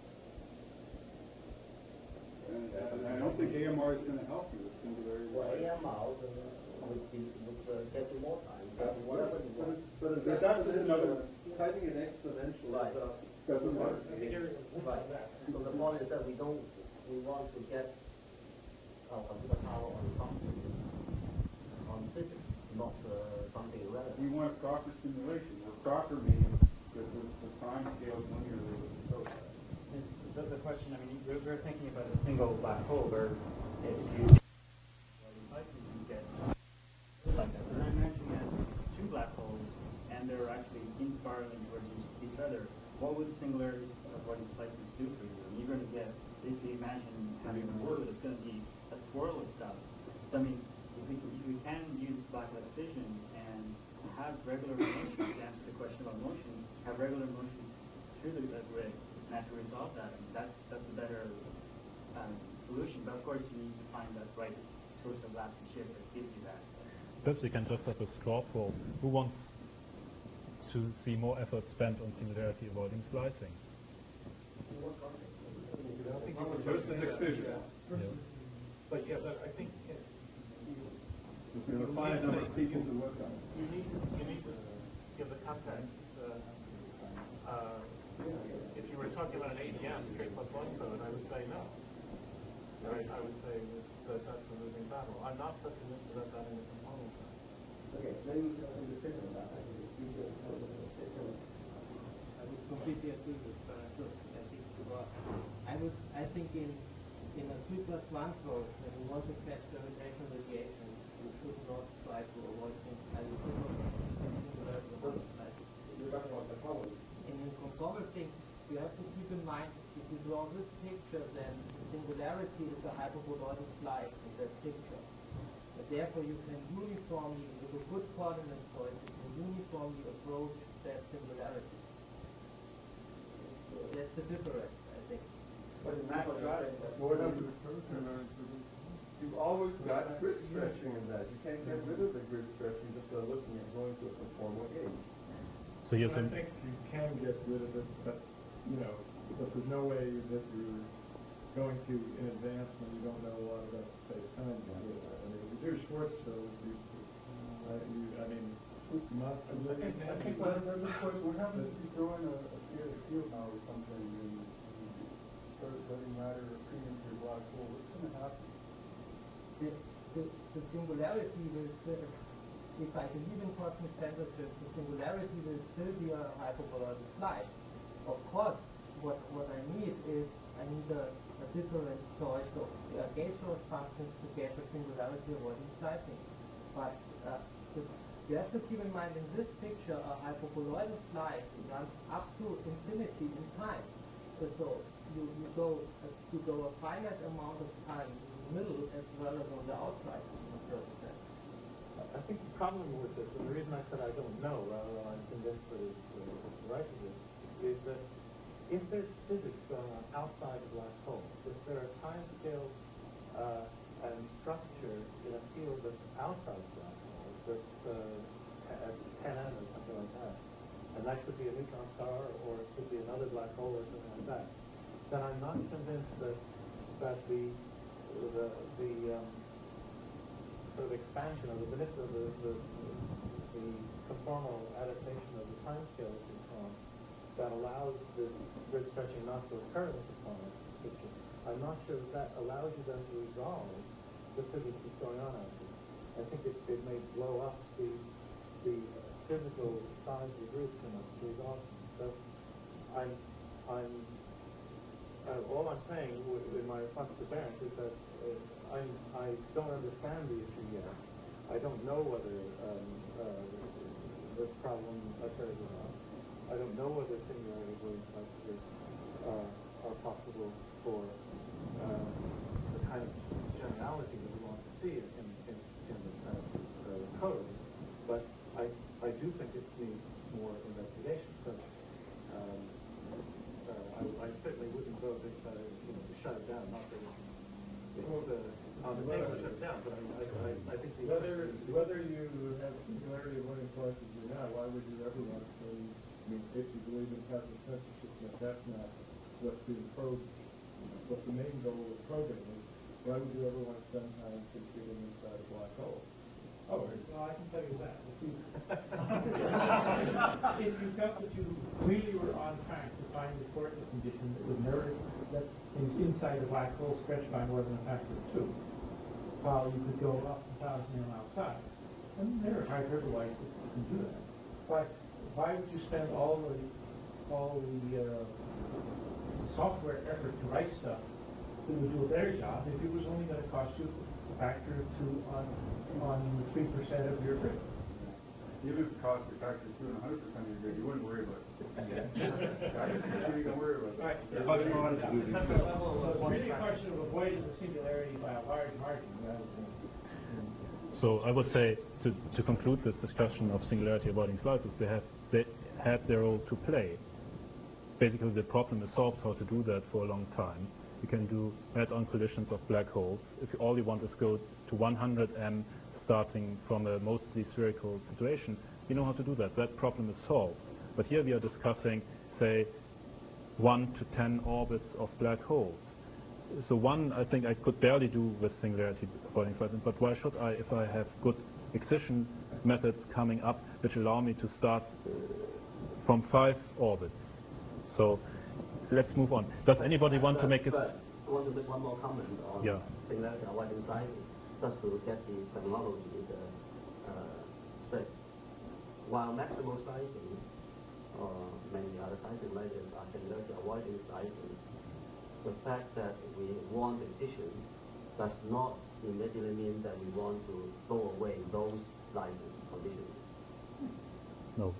And I don't think AMR is going to help you with singularity. Well, AMR would get you more time. Whatever you want. But that's another typing an exponential doesn't work. Right. So the point is that we want to get our computer power on something, on physics, not something irrelevant. We want a proper simulation, where proper means that the time scales linearly with the process. The question, I mean, we're thinking about a single black hole where if you get like that. But I'm imagining as two black holes and they're actually in spiraling towards each other, what would the singularity avoiding slices do for you? And you're going to get, basically imagine having a world that's going to be a swirl of stuff. So I mean, if we can use black-like fission and have regular motion, to answer the question about motion, have regular motion through the grid, and have to resolve that. I mean, that's a better solution. But of course, you need to find that right source of lattice shift that gives you that. Perhaps we can just have a straw poll. Who wants to see more effort spent on singularity avoiding slicing? Just an excision. But yeah, but I think We're going to find a number of people to work on it. you need to give the context. If you were talking about an AGM, 3+1 code, I would say no. Right? I would say that that's a losing battle. I'm not pessimistic about that in the component side. Okay, let me just in the system of that. I think it's easier to cover the system. I would completely agree with I think I think in a 3+1 code, when you want to catch gravitational radiation, you should not try to avoid things. I would not You're talking about the column. in conformity, you have to keep in mind, if you draw this picture, then singularity is a hyperboloidal slice in that picture. Therefore, you can uniformly, with a good coordinate choice, you can uniformly approach that singularity. That's the difference, I think. But in that case, you've always got grid stretching in that. You can't get rid of the grid stretching just by looking at going to a conformal gauge. So here's I think you can get rid of it, but there's no way that you're going to in advance when you don't know a lot about the space time. I mean, if you do Schwarzschild, I think what happens if you throw in a field now or something and start letting matter accrete into your black hole? What's going to happen? The singularity will still, if I believe in cosmic censorship, the singularity will still be a hyperboloidal slide. Of course, what I need is I need a different choice of gauge source functions to get a singularity avoiding slicing. But you have to keep in mind in this picture a hyperboloidal slide runs up to infinity in time. So you go a finite amount of time in the middle as well as on the outside in a certain sense. I think the problem with this, and the reason I said I don't know, rather than I'm convinced that it's right of this, is that if there's physics going on outside the black hole, if there are time scales and structure in a field that's outside the black hole, that's at 10n or something like that, and that could be a neutron star or it could be another black hole or something like that, then I'm not convinced that the sort of expansion of the conformal adaptation of the time scales and so on that allows this grid stretching not to occur in the conformal picture. I'm not sure that allows you then to resolve the physics that's going on out there. I think it may blow up the physical size of the groups and resolve them. So all I'm saying in my response to Bernd is that I don't understand the issue yet. I don't know whether this problem occurs or not. I don't know whether singularity avoidance structures are possible for the kind of generality that we want to see in this kind of code. But I do think it needs more investigation. So I certainly wouldn't vote to shut it down. Not that it's on the table to shut it down, but I think whether you have singularity avoidance choices or not, why would you ever want to say, if you believe in cosmic censorship, that's not what's being probed, what the main goal of probing is, why would you ever want to spend time computing inside a black hole? Oh, well, I can tell you that. If you felt that you really were on track to find the coordinate condition that would merit that things inside the black hole stretch by more than a factor of 2, while you could go up 1,000 m outside. And there are hyperboloids that can do that. But why would you spend all the software effort to write stuff that would do a better job if it was only going to cost you a factor of 2 on 3% of your grid? Even if it cost you a factor of 2 and 100% of your grid, you wouldn't worry about it. You don't worry about it. It's really a question of avoiding the singularity by a large margin rather than. So I would say to conclude this discussion of singularity avoiding slices, they have their role to play. Basically, the problem is solved how to do that for a long time. You can do head-on collisions of black holes. If all you want is go to 100 m starting from a mostly spherical situation, you know how to do that. That problem is solved. But here we are discussing, say, 1 to 10 orbits of black holes. So one, I think I could barely do with singularity avoiding slices, but why should I if I have good excision methods coming up which allow me to start from 5 orbits? So let's move on. Does anybody want to make a... I want to make one more comment on singularity avoiding slices, just to get the terminology straight. While maximal slicing or many other slicing measures are singularity avoiding slicing, the fact that we want excision does not immediately mean that we want to throw away those slicing conditions. No.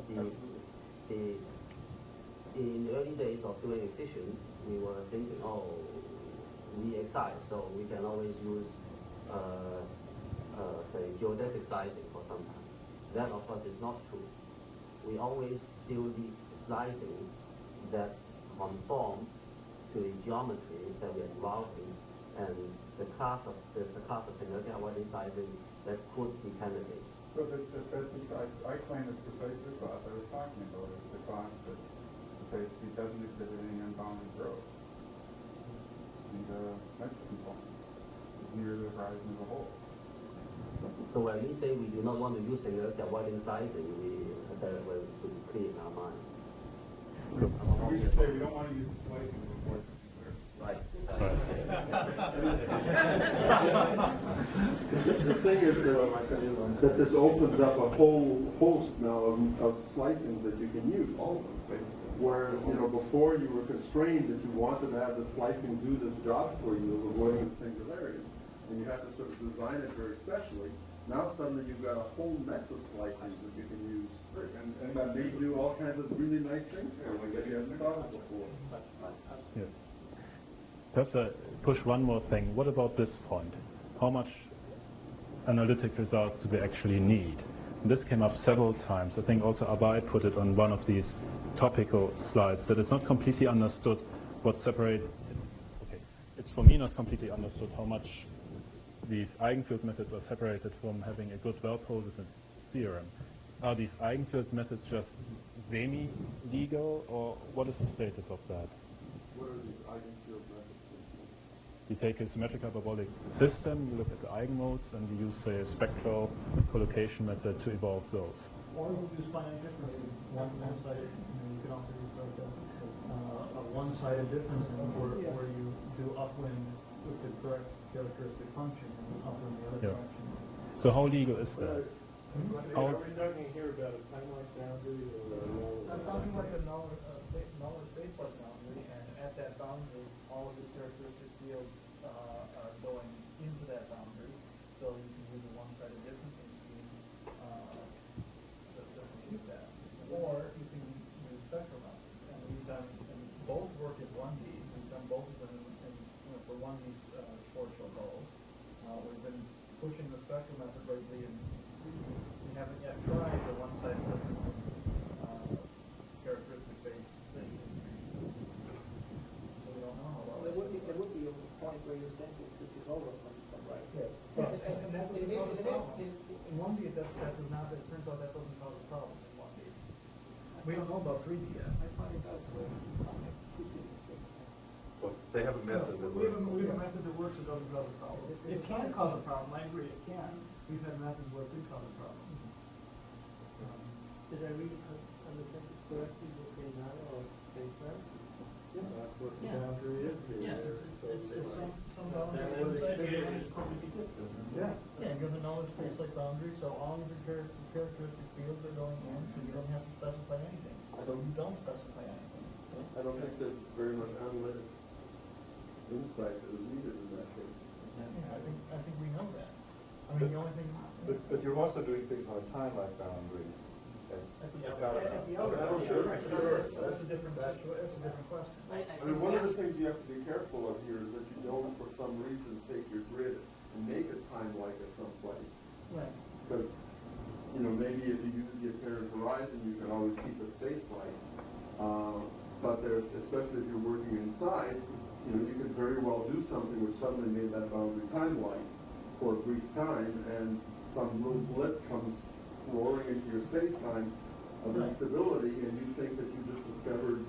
In the early days of doing excision, we were thinking, we excite, so we can always use say, geodesic sizing for some time. That, of course, is not true. We always do the sizing that conform to the geometry that we are involved in, and there's a class of kinetic avoiding sizing that could be candidate. So I claim it's precisely the class I was talking about. It's the class that basically doesn't exhibit any unbounded growth. And the next component is near the horizon as a whole. So when we say we do not want to use kinetic avoiding sizing, that will be clear in our mind. We should say we don't want to use splicing before it's clear. Right. The thing is that this opens up a whole host now of slicings that you can use, all of them, basically. Where, before you were constrained that you wanted to have the slicing do this job for you of avoiding the singularities, and you had to sort of design it very specially. Now suddenly you've got a whole mess of slicings that you can use, and they do all kinds of really nice things for you that you haven't thought of before. Yes. Perhaps I push one more thing. What about this point? How much analytic results do we actually need? This came up several times. I think also Abai put it on one of these topical slides, that it's not completely understood what separates. Okay, it's for me not completely understood how much these eigenfield methods are separated from having a good well-posed theorem. Are these eigenfield methods just semi-legal, or what is the status of that? What are these eigenfield methods? You take a symmetric hyperbolic system, you look at the eigenmodes, and you use a spectral collocation method to evolve those. Or you use finite differences. One-sided, you can also use like a one-sided difference where you do upwind with the correct characteristic function and upwind the other direction. So how legal is that? Are we talking here about a time-like boundary or a null? I'm talking like a null or space-like boundary, and at that boundary, all of the characteristic fields are going into that boundary, so you can use a one-sided differencing scheme to compute that. Or you can use spectral methods, and we've done, and both work in 1D. We've done both of them for 1D Schwarzschild goals. We've been pushing the spectral method lately, and we haven't yet tried the one-sided differencing characteristic-based thing. So we don't know how well. There would be a point where your density switches over from right. Yes. And that doesn't cause a problem. In 1D, that does not. It turns out that doesn't cause a problem in 1D. We don't know about 3D yet. I find it does. Well, they have a method that We have a method that works that doesn't cause a problem. It can cause a problem. I agree. It can. We've had methods where it could cause a problem. Did I read understand this correctly between now or space-time? That's what the boundary is here. Some boundaries is completely different. Yeah, you have a knowledge space-like boundary, so all of your characteristic fields are going in, so you don't have to specify anything. So you don't specify anything. I don't think there's very much analytic insight that is needed in that case. Yeah, I think we know that. I mean, the only thing. But you're also doing things on a time-like boundary. That's a different question. I mean, one of the things you have to be careful of here is that you don't, for some reason, take your grid and make it time-like at some place. Right. Because, maybe if you use the apparent horizon, you can always keep it space-like. But there's, especially if you're working inside, you could very well do something which suddenly made that boundary time-like for a brief time, and some little blip comes roaring into your space-time of instability, and you think that you just discovered.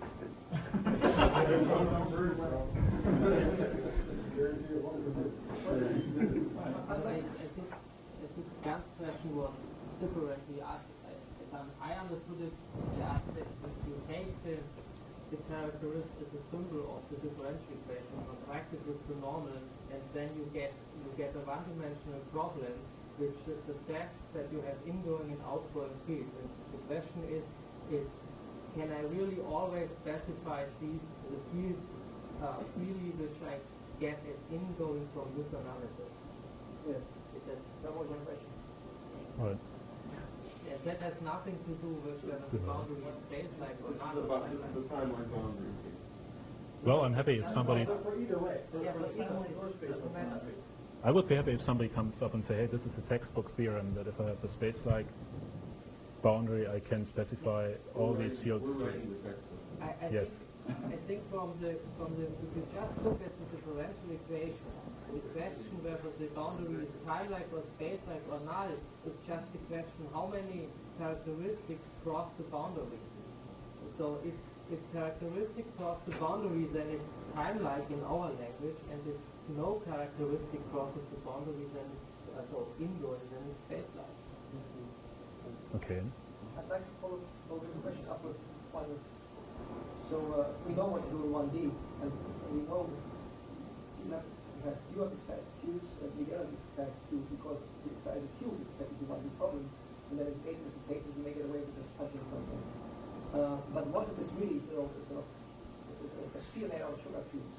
I think Gant's question was differently asked. I understood it as that if you take the characteristic, the symbol of the differential equation, contract it with the normal, and then you get a one-dimensional problem which suggests that you have ingoing and outgoing fields. And the question is can I really always specify these fields freely which I get as ingoing from this analysis? Yes. That was my question. Right. Yes, that has nothing to do with whether the boundary is space-like or not. The time-like boundary. Well, I'm happy if somebody. For either way. Yeah, for either way. Or space-like boundary. I would be happy if somebody comes up and say, hey, this is a textbook theorem that if I have the space-like boundary, I can specify all these fields. Yes. I think from the if you just look at the differential equation, the question whether the boundary is time-like or space-like or null is just the question how many characteristics cross the boundary. So if characteristics cross the boundary, then it's time-like in our language, and if no characteristic crosses the boundary, then it's so indoor, then it's space-like. Okay. I'd like to follow the question up with one. So we know what to do in 1D, and we know you have fewer precise cubes and legality precise cubes because the precise cube is technically 1D problem, and then in cases you may get away with just touching something. But what if it's really a sphere made out of sugar cubes?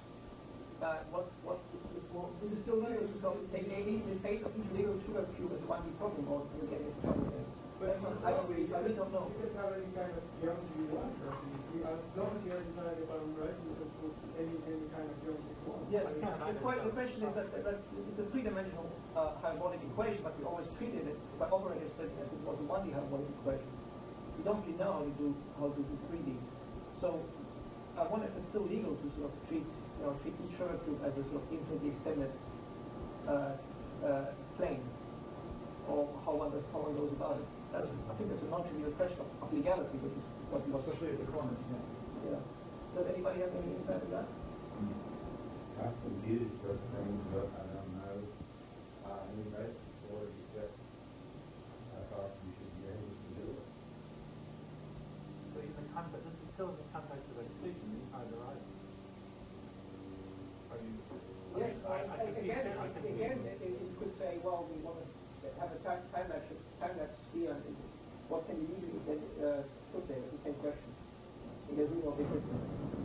This is still legal to take the face of each legal sugar cube as a 1D problem, or do we get into trouble there? I really don't know. You can have any kind of geometry you want, as long as you have decided about right, you can put any kind of geometry you want. Yes, the question is that it's a three-dimensional hyperbolic equation, but we always treated it by operators as it was a 1D hyperbolic equation. We don't really know how to do 3D. So I wonder if it's still legal to sort of treat each sugar cube as a sort of infinitely extended plane, or how one goes about it. I think that's a non-trivial question of legality, which is what we was Especially at the corners, yeah. Does anybody have any insight on that? I can use those things, but I don't know any method for it except I thought you should be able to do it. So in the context, this is still in the context of extinction inside the right. Are you? Yes, again, you could say, well, we want to have a time-lapse sphere, and what can you usually put there? It's the same question. There's really no big difference.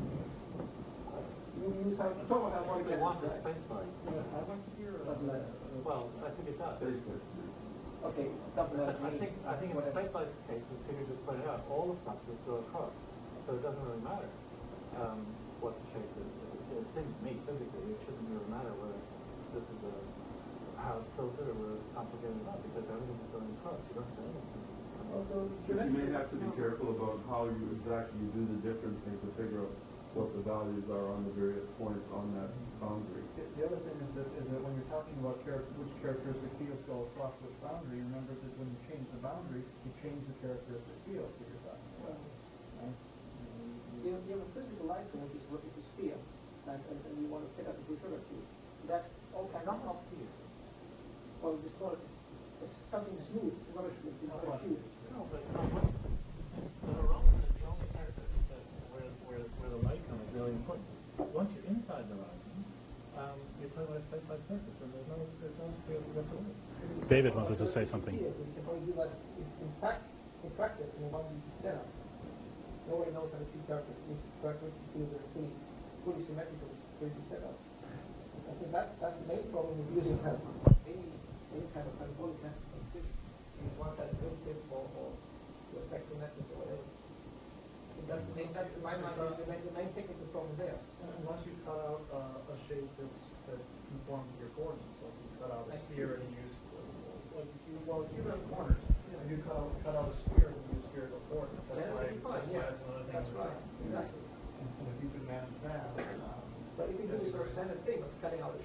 You talk about how one They want the space-like. I want to hear. Doesn't matter. Well, I think it does. Okay, doesn't matter. I think in the space-like case, as Peter just pointed out, all the fluxes go across, so it doesn't really matter what the shape is. It seems to me physically it shouldn't really matter whether this is how it's filtered or whether it's complicated or not, because everything is going across. You don't have anything. You may have to be careful about how you exactly do the differencing to figure out what the values are on the various points on that boundary. The other thing is that when you're talking about which characteristic fields go across which boundary, remember that when you change the boundary, you change the characteristic field that you're talking about. Right? You have a physical license, which is a sphere, and you want to fit up a sugar cube. That's all kinds of sphere. Well, it's called something smooth, it's not a cube. No, but the horizon is the only characteristic where the light comes is really important. Once you're inside the horizon, you're talking about a space-like surface, and there's no sphere to get to it. David wanted to say something. You can only do that in practice in one setup. Nobody knows how to see characteristic fields that are fully symmetrical 3D setup. I think that's the main problem with using any kind of hyperbolic composition. You want that relative or your spectral methods or whatever. That's in my mind the main technical problem there. Unless you cut out a shape that conforms to your coordinates, so if you cut out a sphere and you use even at corners, if you cut out a sphere and you use spherical coordinates, that's why it's another thing. That's right. Exactly. And if you could manage that. But if you do the sort of standard thing of cutting out a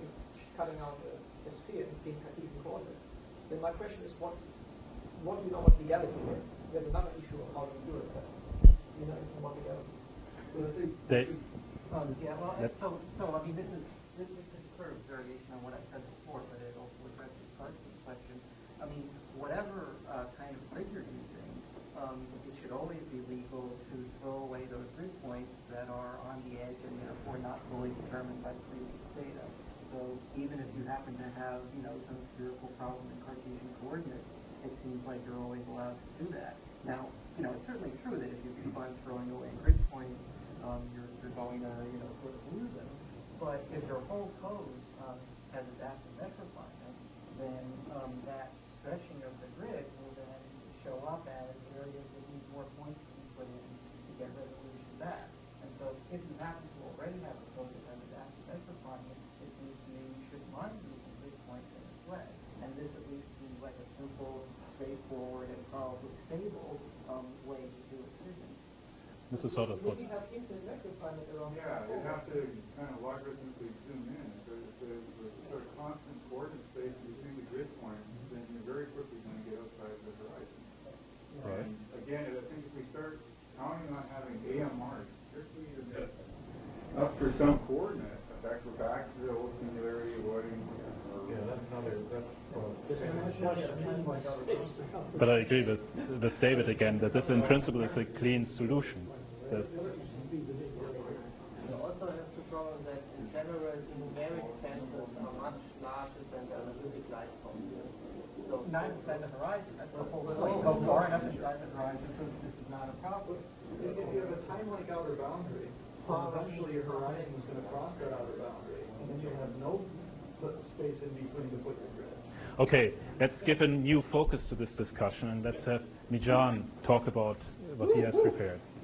sphere and being Cartesian coordinates, then my question is what do you know about legality here? There's another issue of how do you do it, but you know anything about legality. So I mean, this is sort of variation on what I said before, but it also addresses Carson's question. I mean, whatever kind of grid you're using, it should always be legal to throw away those grid points that are on the edge and therefore not fully determined by the previous data. So even if you happen to have, some spherical problem in Cartesian coordinates, it seems like you're always allowed to do that. Now, it's certainly true that if you keep on throwing away grid points, you're going to, sort of lose them. But if your whole code has adaptive vector finite, then that stretching of the grid will then show up as areas that need more points to be put in to get resolution back. And so if you happen to already have a code that has adaptive vector finite, it seems to me you shouldn't mind using This is sort of what. Maybe have infinite vector climate around. Yeah, you have to kind of logarithmically zoom in. If there's a sort of constant coordinate space between the grid points, then you're very quickly going to get outside the horizon. Right. And again, I think if we start counting on having AMRs strictly to make up for some coordinate, in fact, we're back to the old singularity avoiding. Yeah, that's another, that's. But I agree with David again that this in principle is a clean solution. That You also have to show that in general, numeric centers are much larger than the analytic light sources. So 9 inside the horizon, that's the whole point. Go far enough inside the horizon, so this is not a problem. If you have a time-like outer boundary, eventually your horizon is going to cross that outer boundary, and then you have no space in between to put your grid. Okay, let's give a new focus to this discussion, and let's have Mijan talk about what he has prepared.